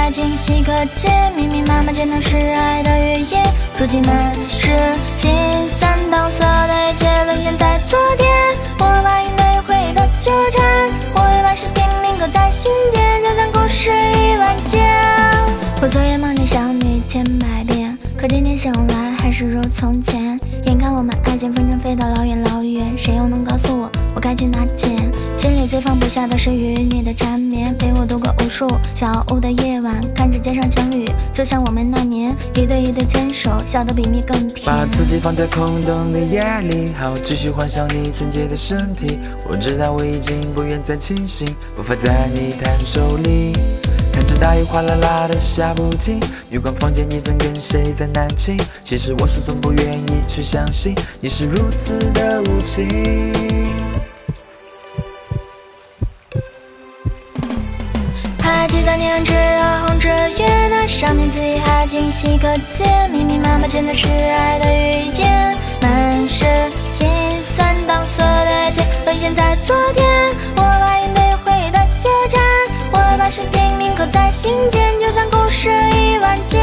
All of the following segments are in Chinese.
还清晰可见，密密麻麻见到是爱的语言，如今满是心散搪塞的一切沦陷在昨天。我把应对回忆的纠缠，我未完事拼命刻在心间，就算故事已完结。我昨夜梦里想你千百遍，可今天醒来还是如从前。眼看我们爱情风筝飞到老远老远，谁又能告诉我该去哪捡？心里最放不下的是与你的缠绵，陪我度过无数小屋的夜晚，看着街上情侣，就像我们那年一对一对牵手，笑得比蜜更甜。 把自己放在空洞的夜里，好继续幻想你纯洁的身体。我知道我已经不愿再清醒，无法在你弹手里。看着大雨哗啦啦的下不停，月光房间你曾跟谁在南京？其实我始终不愿意去相信你是如此的无情。 还记得年至的红纸月，那上面字迹还清晰可见，密密麻麻见的是爱的语言，满是心酸搪塞的一切沦陷在昨天。我把应对回忆的纠缠，我把是拼命刻在心间，就算故事已完结。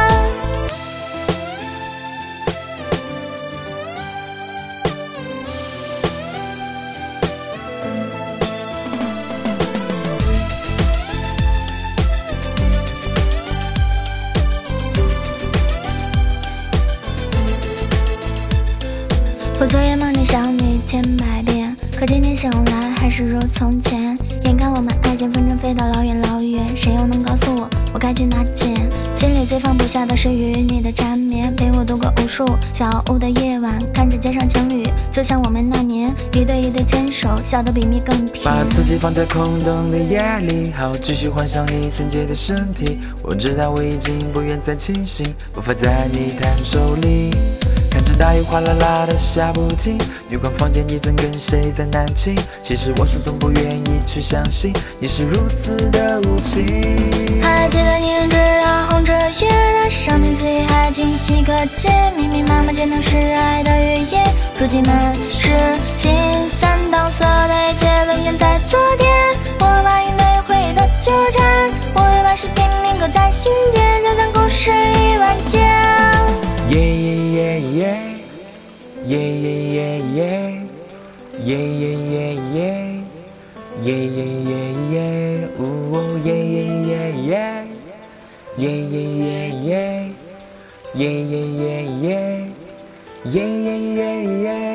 我昨夜梦里想你千百遍，可今天醒来还是如从前。眼看我们爱情风筝飞到老远老远，谁又能告诉我该去哪捡？心里最放不下的是与你的缠绵，陪我度过无数小屋的夜晚，看着街上情侣，就像我们那年一对一对牵手，笑得比蜜更甜。 把自己放在空洞的夜里，好继续幻想你纯洁的身体。我知道我已经不愿再清醒，无法在你弹手里。看着大雨哗啦啦的下不停，月光房间你曾跟谁在南京？其实我始终不愿意去相信你是如此的无情。 还记得年至的红纸月，那上面字迹还清晰可见，密密麻麻见到是爱的语言，如今满是心散搪塞的一切沦陷在昨天。我把应对回忆的纠缠，我未完事拼命刻在心间，就算故事已完结。 耶耶耶耶耶耶耶耶耶耶耶耶耶耶呜耶耶耶耶耶耶耶耶耶耶耶耶耶耶耶耶